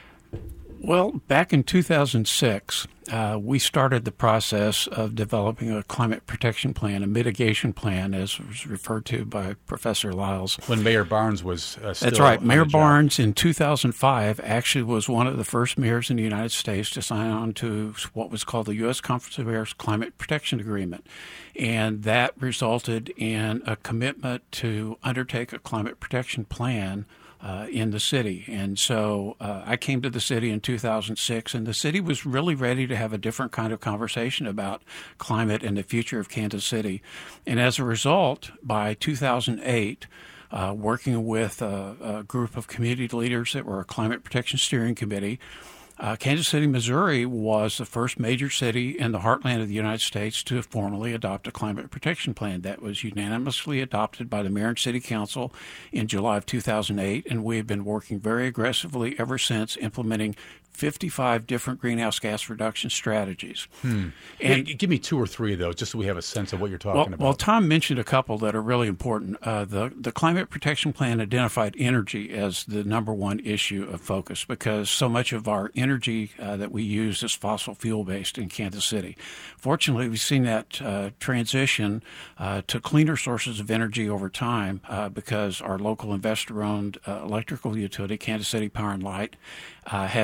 I: Well, back in two thousand six, uh, we started the process of developing a climate protection plan, a mitigation plan, as was referred to by Professor Lyles.
A: When Mayor Barnes was uh, still
I: That's right.
A: on
I: Mayor
A: the job.
I: Barnes in two thousand five actually was one of the first mayors in the United States to sign on to what was called the U S Conference of Mayors Climate Protection Agreement. And that resulted in a commitment to undertake a climate protection plan Uh, in the city. And so uh, I came to the city in two thousand six, and the city was really ready to have a different kind of conversation about climate and the future of Kansas City. And as a result, by two thousand eight, uh, working with a, a group of community leaders that were a Climate Protection Steering Committee, Uh, Kansas City, Missouri was the first major city in the heartland of the United States to formally adopt a climate protection plan that was unanimously adopted by the Mayor and City Council in July of two thousand eight, and we have been working very aggressively ever since, implementing fifty-five different greenhouse gas reduction strategies.
A: Hmm.
I: And
A: G- give me two or three of those, just so we have a sense of what you're talking
I: well,
A: about.
I: Well, Tom mentioned a couple that are really important. Uh, the, the Climate Protection Plan identified energy as the number one issue of focus because so much of our energy uh, that we use is fossil fuel-based in Kansas City. Fortunately, we've seen that uh, transition uh, to cleaner sources of energy over time uh, because our local investor-owned uh, electrical utility, Kansas City Power and Light, uh, has increased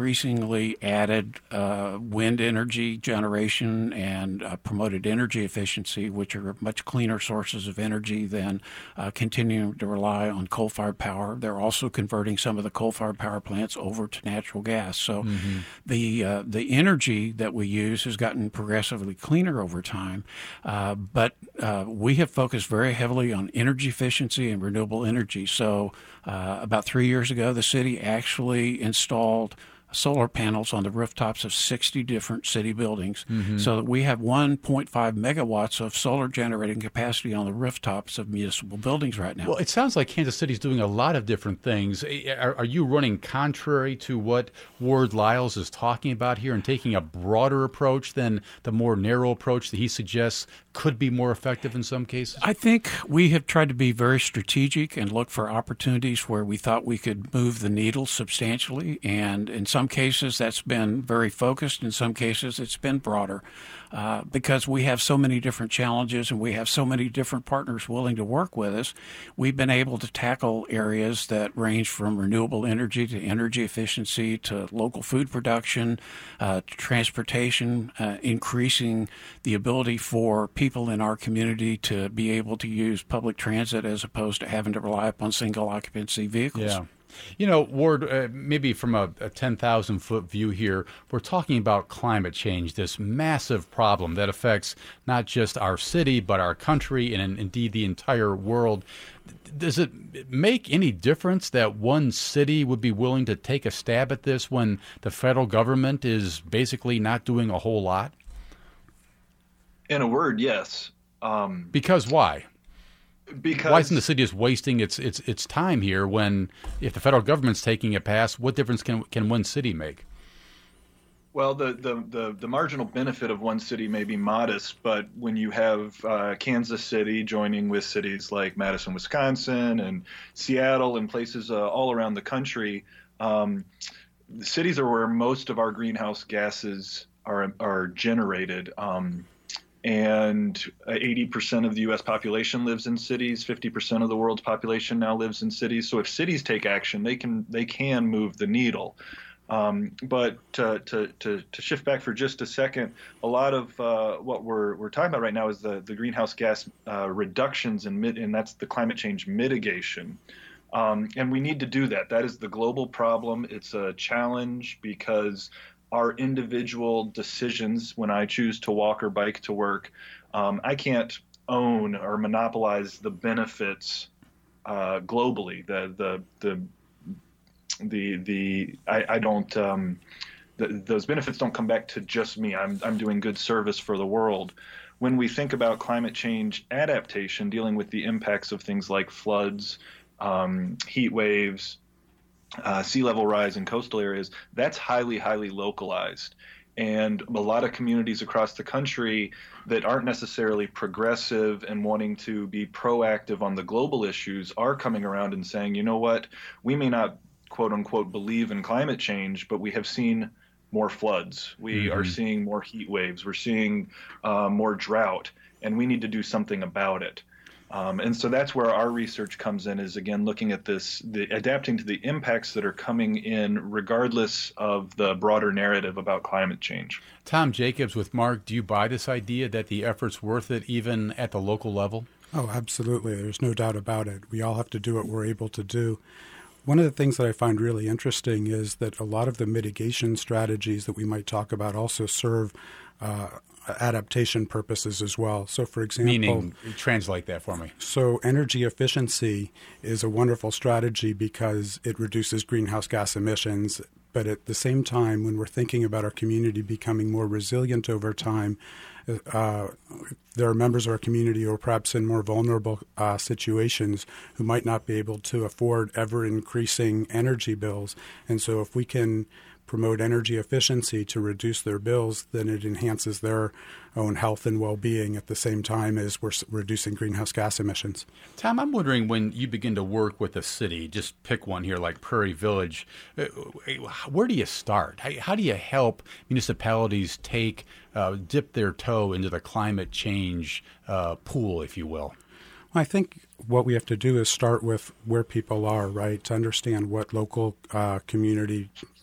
I: increasingly added uh, wind energy generation and uh, promoted energy efficiency, which are much cleaner sources of energy than uh, continuing to rely on coal-fired power. They're also converting some of the coal-fired power plants over to natural gas. So mm-hmm. the uh, the energy that we use has gotten progressively cleaner over time, uh, but uh, we have focused very heavily on energy efficiency and renewable energy. So uh, about three years ago, the city actually installed solar panels on the rooftops of sixty different city buildings, mm-hmm. so that we have one point five megawatts of solar generating capacity on the rooftops of municipal buildings right now.
A: Well, it sounds like Kansas City is doing a lot of different things. Are, are you running contrary to what Ward Lyles is talking about here and taking a broader approach than the more narrow approach that he suggests could be more effective in some cases?
I: I think we have tried to be very strategic and look for opportunities where we thought we could move the needle substantially, and in some cases that's been very focused. In some cases it's been broader, uh, because we have so many different challenges and we have so many different partners willing to work with us. We've been able to tackle areas that range from renewable energy to energy efficiency to local food production, uh, to transportation, uh, increasing the ability for people in our community to be able to use public transit as opposed to having to rely upon single occupancy vehicles.
A: Yeah. You know, Ward, uh, maybe from a, a ten thousand foot view here, we're talking about climate change, this massive problem that affects not just our city, but our country and indeed the entire world. Does it make any difference that one city would be willing to take a stab at this when the federal government is basically not doing a whole lot?
G: In a word, yes. Um,
A: because why?
G: Because
A: why isn't the city just wasting its its its time here when, if the federal government's taking a pass, what difference can can one city make?
G: Well, the, the, the, the marginal benefit of one city may be modest, but when you have uh, Kansas City joining with cities like Madison, Wisconsin, and Seattle and places uh, all around the country, um, the cities are where most of our greenhouse gases are are generated. Um, And eighty percent of the U S population lives in cities. fifty percent of the world's population now lives in cities. So if cities take action, they can they can move the needle. Um, but to, to, to, to shift back for just a second, a lot of uh, what we're we're talking about right now is the, the greenhouse gas uh, reductions and mid, and that's the climate change mitigation. Um, and we need to do that. That is the global problem. It's a challenge because our individual decisions when I choose to walk or bike to work, um, I can't own or monopolize the benefits uh, globally. The the the the the I, I don't um, the, those benefits don't come back to just me. I'm I'm doing good service for the world. When we think about climate change adaptation, dealing with the impacts of things like floods, um, heat waves, Uh, sea level rise in coastal areas, that's highly, highly localized. And a lot of communities across the country that aren't necessarily progressive and wanting to be proactive on the global issues are coming around and saying, you know what, we may not, quote unquote, believe in climate change, but we have seen more floods. We mm-hmm. are seeing more heat waves. We're seeing uh, more drought, and we need to do something about it. Um, and so that's where our research comes in, is again looking at this, the, adapting to the impacts that are coming in regardless of the broader narrative about climate change.
A: Tom Jacobs with Mark, do you buy this idea that the effort's worth it even at the local level?
H: Oh, absolutely. There's no doubt about it. We all have to do what we're able to do. One of the things that I find really interesting is that a lot of the mitigation strategies that we might talk about also serve uh, adaptation purposes as well. So, for example...
A: Meaning, translate that for me.
H: So, energy efficiency is a wonderful strategy because it reduces greenhouse gas emissions. But at the same time, when we're thinking about our community becoming more resilient over time, uh, there are members of our community who are perhaps in more vulnerable uh, situations who might not be able to afford ever-increasing energy bills. And so if we can promote energy efficiency to reduce their bills, then it enhances their own health and well-being at the same time as we're reducing greenhouse gas emissions.
A: Tom, I'm wondering, when you begin to work with a city, just pick one here like Prairie Village, where do you start? How do you help municipalities take, uh, dip their toe into the climate change uh, pool, if you will?
H: I think what we have to do is start with where people are, right, to understand what local uh, community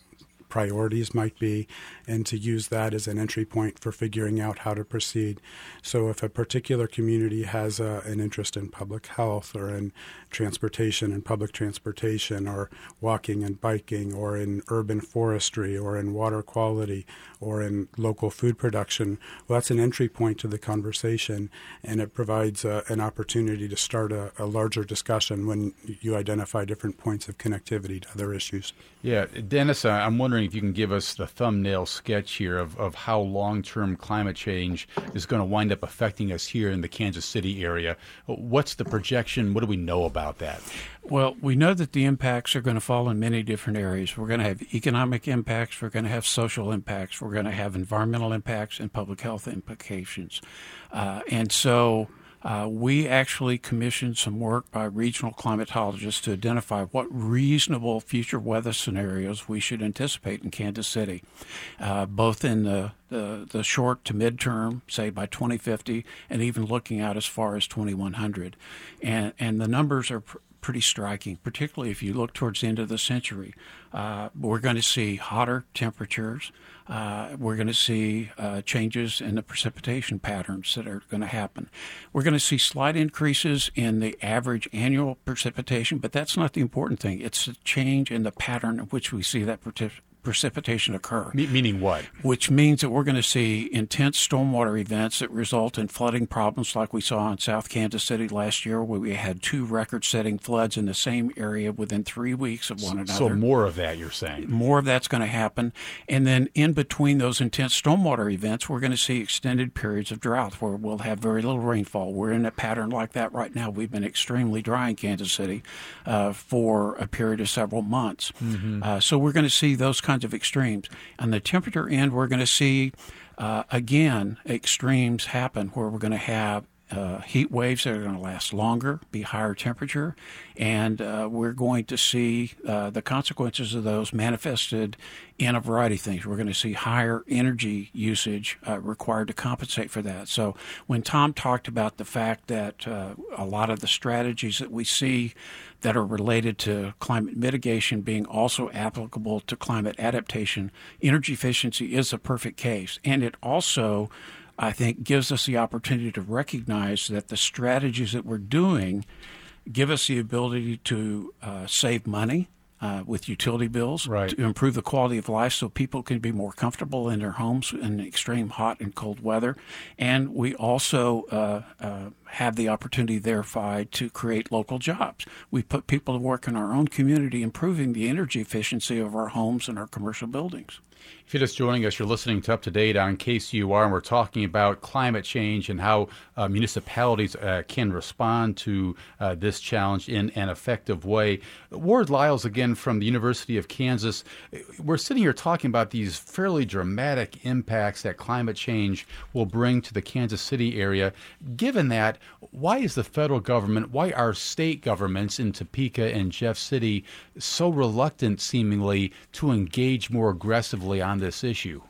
H: priorities might be, and to use that as an entry point for figuring out how to proceed. So if a particular community has a, an interest in public health or in transportation and public transportation or walking and biking or in urban forestry or in water quality or in local food production, well, that's an entry point to the conversation, and it provides a, an opportunity to start a, a larger discussion when you identify different points of connectivity to other issues.
A: Yeah, Dennis, uh, I'm wondering if you can give us the thumbnail sketch here of, of how long-term climate change is going to wind up affecting us here in the Kansas City area. What's the projection? What do we know about that?
I: Well, we know that the impacts are going to fall in many different areas. We're going to have economic impacts, we're going to have social impacts, we're going to have environmental impacts, and public health implications. Uh, and so Uh, we actually commissioned some work by regional climatologists to identify what reasonable future weather scenarios we should anticipate in Kansas City, uh, both in the, the, the short to midterm, say by twenty fifty, and even looking out as far as twenty-one hundred. And, and the numbers are pr- pretty striking, particularly if you look towards the end of the century. Uh, we're going to see hotter temperatures. Uh, we're going to see uh, changes in the precipitation patterns that are going to happen. We're going to see slight increases in the average annual precipitation, but that's not the important thing. It's a change in the pattern in which we see that partic- precipitation occur.
A: Me- meaning what?
I: Which means that we're going to see intense stormwater events that result in flooding problems like we saw in South Kansas City last year, where we had two record-setting floods in the same area within three weeks of one another.
A: So more of that, you're saying?
I: More of that's going to happen. And then in between those intense stormwater events, we're going to see extended periods of drought where we'll have very little rainfall. We're in a pattern like that right now. We've been extremely dry in Kansas City uh, for a period of several months. Mm-hmm. Uh, so we're going to see those kinds of extremes. On the temperature end, we're going to see, uh, again, extremes happen where we're going to have uh, heat waves that are going to last longer, be higher temperature, and uh, we're going to see uh, the consequences of those manifested in a variety of things. We're going to see higher energy usage uh, required to compensate for that. So when Tom talked about the fact that uh, a lot of the strategies that we see that are related to climate mitigation being also applicable to climate adaptation, energy efficiency is a perfect case. And it also, I think, gives us the opportunity to recognize that the strategies that we're doing give us the ability to uh, save money uh, with utility bills,
A: right,
I: to improve the quality of life so people can be more comfortable in their homes in extreme hot and cold weather. And we also uh, uh, have the opportunity thereby to create local jobs. We put people to work in our own community, improving the energy efficiency of our homes and our commercial buildings.
A: If you're just joining us, you're listening to Up to Date on K C U R, and we're talking about climate change and how uh, municipalities uh, can respond to uh, this challenge in an effective way. Ward Lyles, again, from the University of Kansas. We're sitting here talking about these fairly dramatic impacts that climate change will bring to the Kansas City area. Given that, why is the federal government, why are state governments in Topeka and Jeff City so reluctant, seemingly, to engage more aggressively on this issue?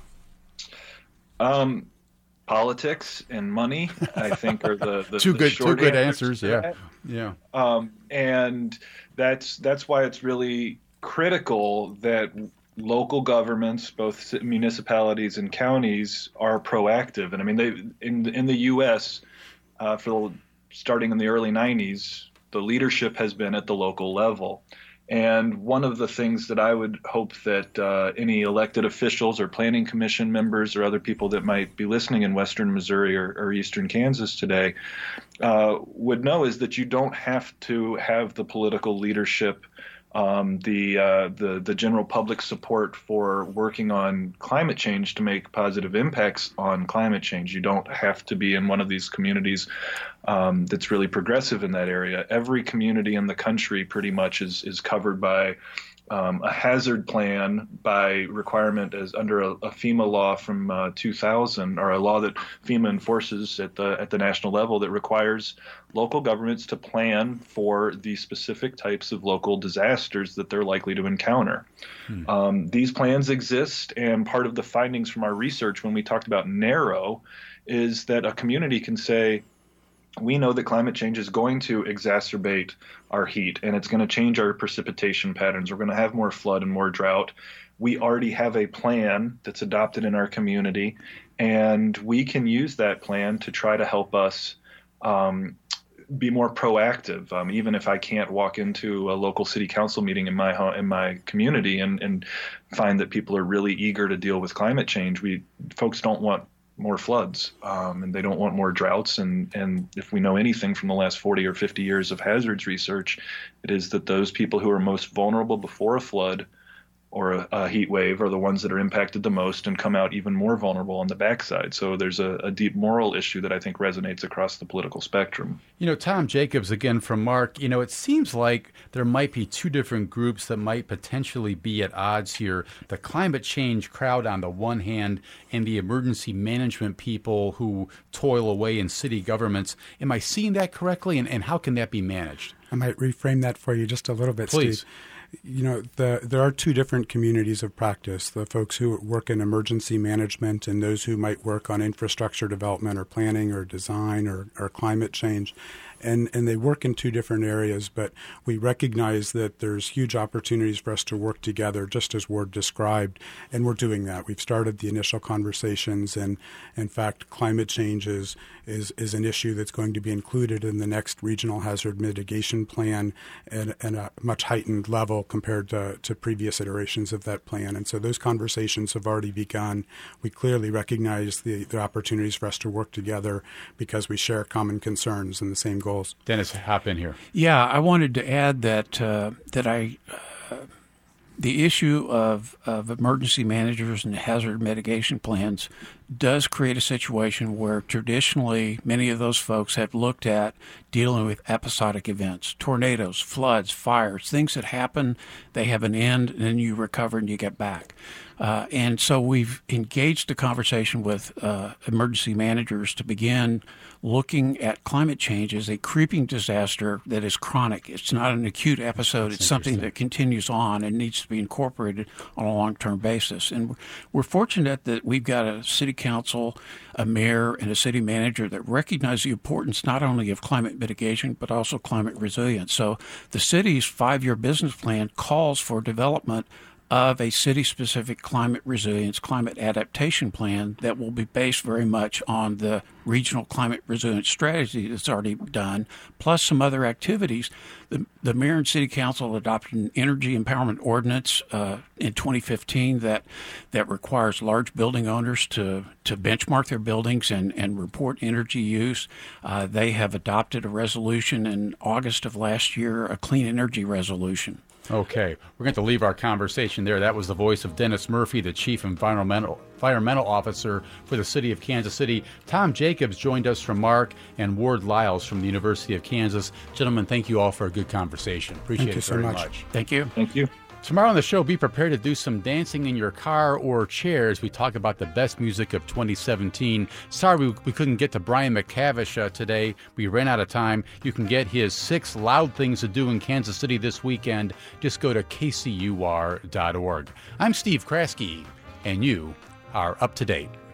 G: Um, politics and money, I think, are the, the
A: two
G: the
A: good
G: short
A: two good
G: answers.
A: answers. Yeah, yeah.
G: Um, and that's that's why it's really critical that local governments, both municipalities and counties, are proactive. And I mean, they in in the U S uh, for the, starting in the early nineties, the leadership has been at the local level. And one of the things that I would hope that uh, any elected officials or planning commission members or other people that might be listening in western Missouri or, or eastern Kansas today uh, would know is that you don't have to have the political leadership, um, the, uh, the the general public support for working on climate change to make positive impacts on climate change. You don't have to be in one of these communities um, that's really progressive in that area. Every community in the country pretty much is is covered by um, a hazard plan by requirement as under a, a FEMA law from uh, two thousand, or a law that FEMA enforces at the at the national level that requires local governments to plan for the specific types of local disasters that they're likely to encounter. Hmm. Um, these plans exist, and part of the findings from our research when we talked about narrow is that a community can say, we know that climate change is going to exacerbate our heat, and it's going to change our precipitation patterns. We're going to have more flood and more drought. we already have a plan that's adopted in our community, and we can use that plan to try to help us um, be more proactive. Um, even if I can't walk into a local city council meeting in my ho- in my community and, and find that people are really eager to deal with climate change, we folks don't want more floods, um, and they don't want more droughts. And, and if we know anything from the last forty or fifty years of hazards research, it is that those people who are most vulnerable before a flood or a, a heat wave are the ones that are impacted the most and come out even more vulnerable on the backside. So there's a, a deep moral issue that I think resonates across the political spectrum.
A: You know, Tom Jacobs, again from Mark, you know, it seems like there might be two different groups that might potentially be at odds here. The climate change crowd on the one hand and the emergency management people who toil away in city governments. Am I seeing that correctly? And, and how can that be managed?
H: I might reframe that for you just a little bit,
A: Please.
H: Steve. You know, the, there are two different communities of practice, the folks who work in emergency management and those who might work on infrastructure development or planning or design or, or climate change. And, and they work in two different areas, but we recognize that there's huge opportunities for us to work together, just as Ward described, and we're doing that. We've started the initial conversations, and in fact, climate change is, is, is an issue that's going to be included in the next regional hazard mitigation plan at, at a much heightened level compared to, to previous iterations of that plan. And so those conversations have already begun. We clearly recognize the, the opportunities for us to work together because we share common concerns and the same goals.
A: Dennis, hop in here.
I: Yeah, I wanted to add that uh, that I uh, the issue of, of emergency managers and hazard mitigation plans does create a situation where traditionally many of those folks have looked at dealing with episodic events, tornadoes, floods, fires, things that happen, they have an end, and then you recover and you get back. Uh, and so we've engaged a conversation with uh, emergency managers to begin looking at climate change as a creeping disaster that is chronic. It's not an acute episode. That's it's something that continues on and needs to be incorporated on a long-term basis. And we're fortunate that we've got a city council, a mayor, and a city manager that recognize the importance not only of climate mitigation, but also climate resilience. So the city's five-year business plan calls for development of a city-specific climate resilience, climate adaptation plan that will be based very much on the regional climate resilience strategy that's already done, plus some other activities. The, the mayor and city council adopted an energy empowerment ordinance uh, in twenty fifteen that that requires large building owners to, to benchmark their buildings and, and report energy use. Uh, they have adopted a resolution in August of last year, a clean energy resolution.
A: Okay, we're going to leave our conversation there. That was the voice of Dennis Murphy, the Chief Environmental Environmental Officer for the City of Kansas City. Tom Jacobs joined us from Mark, and Ward Lyles from the University of Kansas. Gentlemen, thank you all for a good conversation. Appreciate
H: thank you
A: it
H: so
A: very
H: much.
A: much.
I: Thank you.
G: Thank you.
A: Tomorrow on the show, be prepared to do some dancing in your car or chair as we talk about the best music of twenty seventeen. Sorry we, we couldn't get to Brian McTavish uh, today. We ran out of time. You can get his six loud things to do in Kansas City this weekend. Just go to K C U R dot org. I'm Steve Kraske, and you are up to date.